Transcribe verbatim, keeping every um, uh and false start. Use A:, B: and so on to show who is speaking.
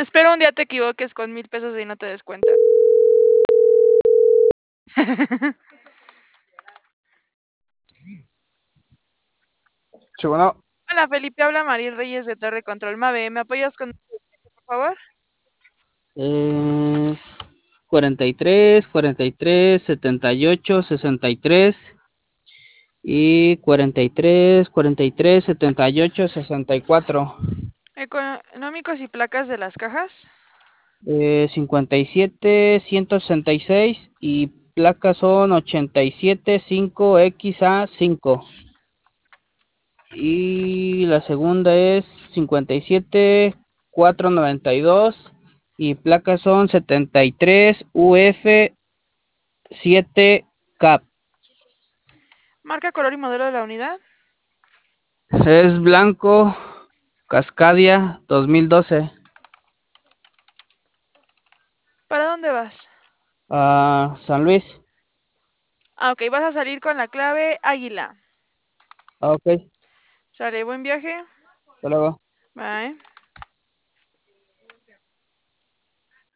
A: Espero un día te equivoques con mil pesos y no te des cuenta.
B: Sí, bueno,
A: Hola Felipe, habla Mariel Reyes de Torre Control Mave. ¿Me apoyas con por favor?
C: Es cuarenta y tres, cuarenta y tres, setenta y ocho, sesenta y tres y cuarenta y tres, cuarenta y tres, setenta y ocho, sesenta y cuatro.
A: Económicos y placas de las cajas.
C: Eh, cincuenta y siete, ciento sesenta y seis y placas son ochenta y siete, cinco X A cinco. Y la segunda es cincuenta y siete, cuatrocientos noventa y dos y placas son setenta y tres U F siete C A P.
A: Marca, color y modelo de la unidad.
C: Es blanco, Cascadia dos mil doce.
A: ¿Para dónde vas?
C: Ah, San Luis.
A: Ah, ok, vas a salir con la clave Águila.
C: Ah, ok,
A: Sale, buen viaje.
C: hasta luego.
A: Bye.